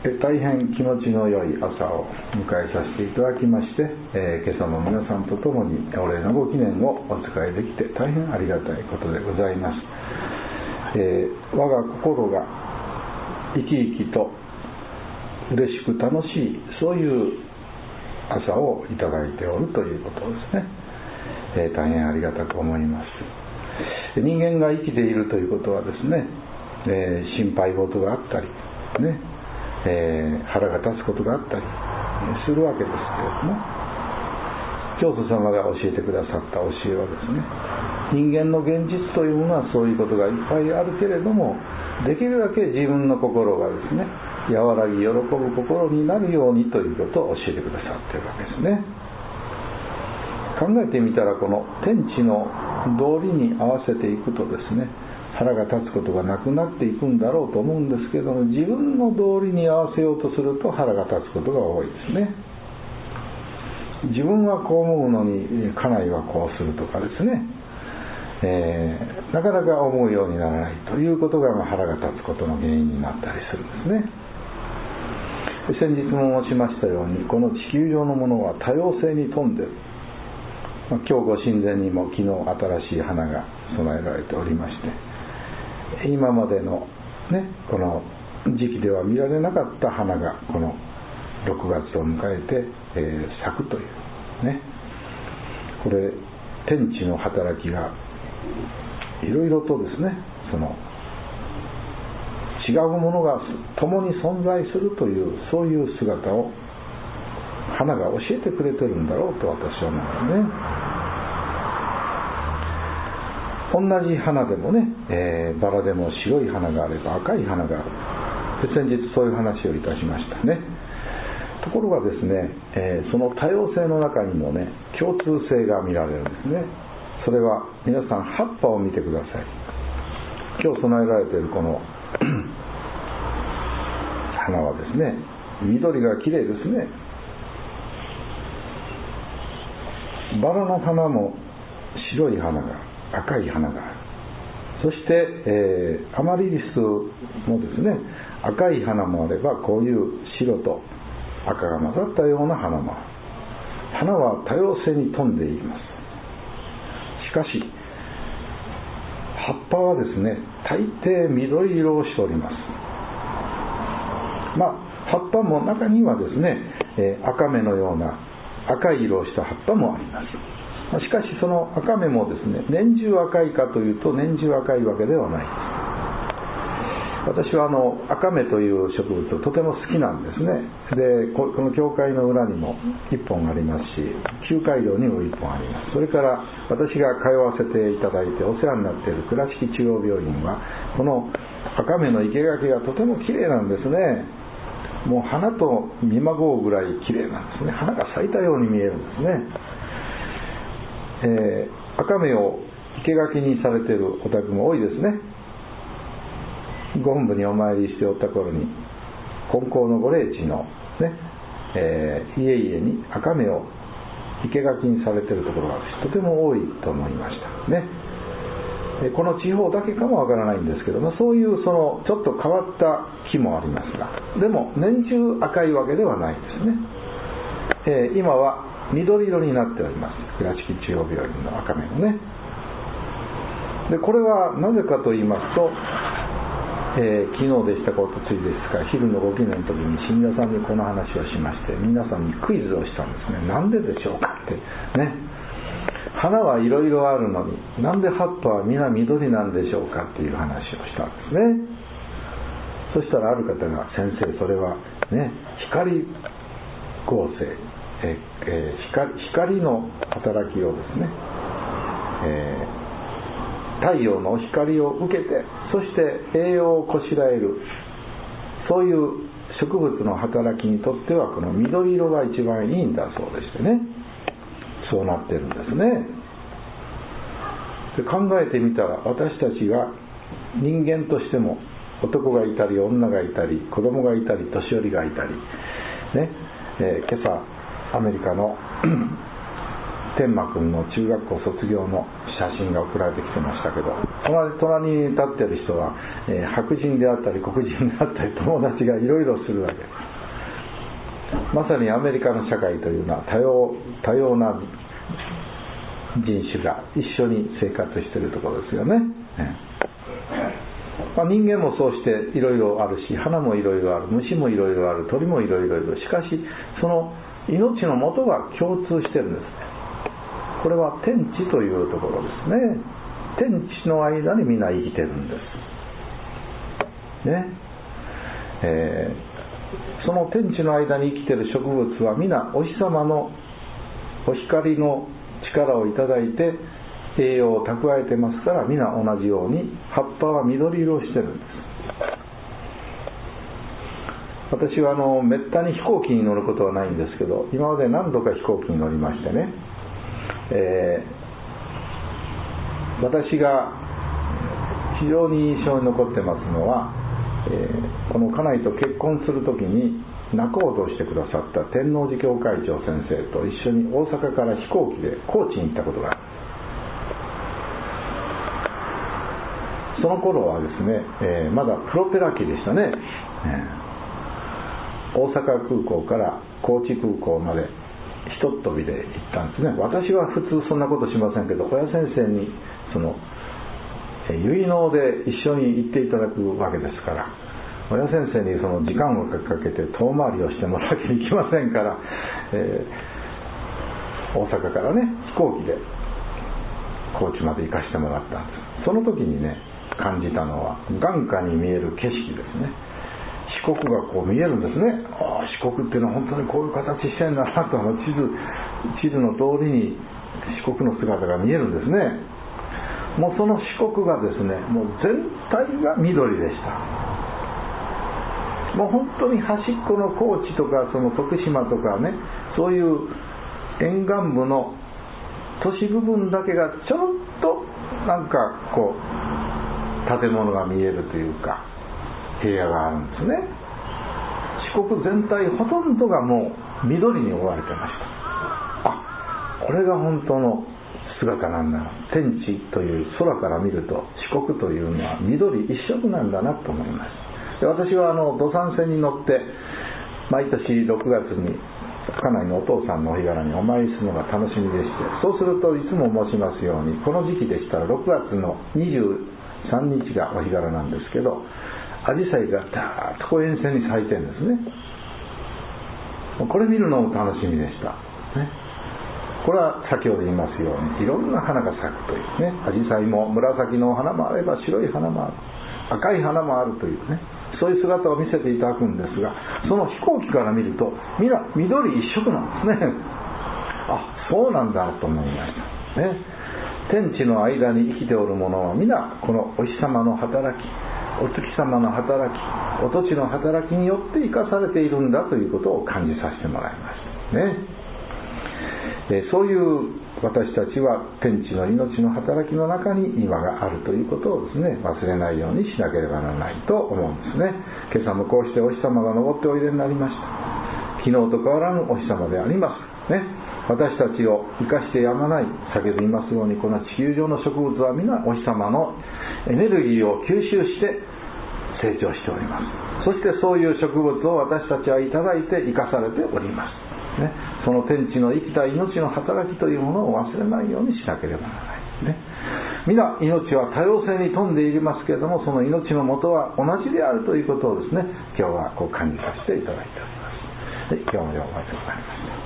大変気持ちの良い朝を迎えさせていただきまして、今朝も皆さんと共にお礼のご記念をお使いできて大変ありがたいことでございます。我が心が生き生きと嬉しく楽しい、そういう朝をいただいておるということですね。大変ありがたく思います。人間が生きているということはですね、心配事があったりね、腹が立つことがあったりするわけですけれども、教祖様が教えてくださった教えはですね、人間の現実というものはそういうことがいっぱいあるけれども、できるだけ自分の心がですね、和らぎ喜ぶ心になるようにということを教えてくださっているわけですね。考えてみたら、この天地の道理に合わせていくとですね、腹が立つことがなくなっていくんだろうと思うんですけども、自分の道理に合わせようとすると腹が立つことが多いですね。自分はこう思うのに家内はこうするとかですね、なかなか思うようにならないということが腹が立つことの原因になったりするんですね。先日も申しましたように、この地球上のものは多様性に富んでいる。今日ご神前にも昨日新しい花が備えられておりまして、今までのね、この時期では見られなかった花がこの6月を迎えて、咲くというね、これ天地の働きがいろいろとですね、その違うものが共に存在するという、そういう姿を花が教えてくれてるんだろうと私は思うんですね。同じ花でもね、バラでも白い花があれば赤い花がある。先日そういう話をいたしましたね。ところがですね、その多様性の中にもね、共通性が見られるんですね。それは皆さん葉っぱを見てください。今日備えられているこの花はですね、緑がきれいですね。バラの花も白い花が、赤い花がある。そして、アマリリスもですね、赤い花もあれば、こういう白と赤が混ざったような花もある。花は多様性に富んでいます。しかし葉っぱはですね、大抵緑色をしております。葉っぱも中にはですね、赤目のような赤い色をした葉っぱもあります。しかしその赤目もですね、年中赤いかというと年中赤いわけではないです。私は赤目という植物をとても好きなんですね。で、この教会の裏にも1本ありますし、旧街道にも1本あります。それから私が通わせていただいてお世話になっている倉敷中央病院は、この赤目の生け垣がとてもきれいなんですね。もう花と見まごうぐらいきれいなんですね。花が咲いたように見えるんですね。赤目を生け垣にされているお宅も多いですね。ご本部にお参りしておった頃に、金光のご霊地の、ね、家々に赤目を生け垣にされているところがとても多いと思いましたね。この地方だけかもわからないんですけども、そういうそのちょっと変わった木もありますが、でも年中赤いわけではないですね。今は緑色になっております。倉敷中央病院の赤目のね。で、これはなぜかと言いますと、昨日でしたかおとついですか、昼のご記念の時に信者さんにこの話をしまして、皆さんにクイズをしたんですね。なんででしょうかってね。花はいろいろあるのに、なんで葉っぱは皆緑なんでしょうかっていう話をしたんですね。そしたらある方が、先生それはね、光合成、光の働きをですね、太陽の光を受けて、そして栄養をこしらえる、そういう植物の働きにとってはこの緑色が一番いいんだそうでしてね、そうなってるんですね。で、考えてみたら、私たちが人間としても男がいたり女がいたり子供がいたり年寄りがいたりね、今朝アメリカの天馬くんの中学校卒業の写真が送られてきてましたけど、隣に立ってる人は、白人であったり黒人であったり友達がいろいろするわけです。まさにアメリカの社会というのは多様な人種が一緒に生活しているところですよね。人間もそうしていろいろあるし、花もいろいろある、虫もいろいろある、鳥もいろいろいる。しかしその命の元が共通してるんですね。これは天地というところですね。天地の間にみんな生きてるんですね。その天地の間に生きている植物は皆お日様のお光の力をいただいて栄養を蓄えてますから、皆同じように葉っぱは緑色をしてるんです。私はめったに飛行機に乗ることはないんですけど、今まで何度か飛行機に乗りましてね、私が非常に印象に残ってますのは、この家内と結婚するときに仲人をしてくださった天王寺教会長先生と一緒に大阪から飛行機で高知に行ったことがある。その頃はですね、まだプロペラ機でしたね。大阪空港から高知空港までひとっ飛びで行ったんですね。私は普通そんなことしませんけど、親先生に結納で一緒に行っていただくわけですから、親先生にその時間をかけて遠回りをしてもらうわけにいきませんから、大阪からね飛行機で高知まで行かしてもらったんです。その時にね感じたのは、眼下に見える景色ですね。四国がこう見えるんですね。四国っていうのは本当にこういう形してんだなと、地図の通りに四国の姿が見えるんですね。もうその四国がですね、もう全体が緑でした。もう本当に端っこの高知とかその徳島とかね、そういう沿岸部の都市部分だけがちょろっとなんかこう建物が見えるというか平野があるんですね。四国全体ほとんどがもう緑に覆われてました。これが本当の姿なんだな。天地という空から見ると四国というのは緑一色なんだなと思います。で、私は土産船に乗って毎年6月に家内のお父さんのお日柄にお参りするのが楽しみでして、そうするといつも申しますように、この時期でしたら6月の23日がお日柄なんですけど、アジサイがダーッとこう沿線に咲いてるんですね。これ見るのも楽しみでした、ね。これは先ほど言いますようにいろんな花が咲くというね。アジサイも紫の花もあれば白い花もある、赤い花もあるというね、そういう姿を見せていただくんですが、その飛行機から見るとみんな緑一色なんですね。そうなんだと思いましたね。天地の間に生きておるものは皆このお日様の働き、お月様の働き、お土地の働きによって生かされているんだということを感じさせてもらいましたね。そういう私たちは天地の命の働きの中に今があるということをですね、忘れないようにしなければならないと思うんですね。今朝もこうしてお日様が昇っておいでになりました。昨日と変わらぬお日様でありますね。私たちを生かしてやまない、先ほど言いますように、この地球上の植物は皆お日様のエネルギーを吸収して成長しております。そしてそういう植物を私たちはいただいて生かされておりますね。その天地の生きた命の働きというものを忘れないようにしなければならないね。皆命は多様性に富んでいますけれども、その命の元は同じであるということをですね、今日はこう感じさせていただいております。今日もようお待ちくださいました。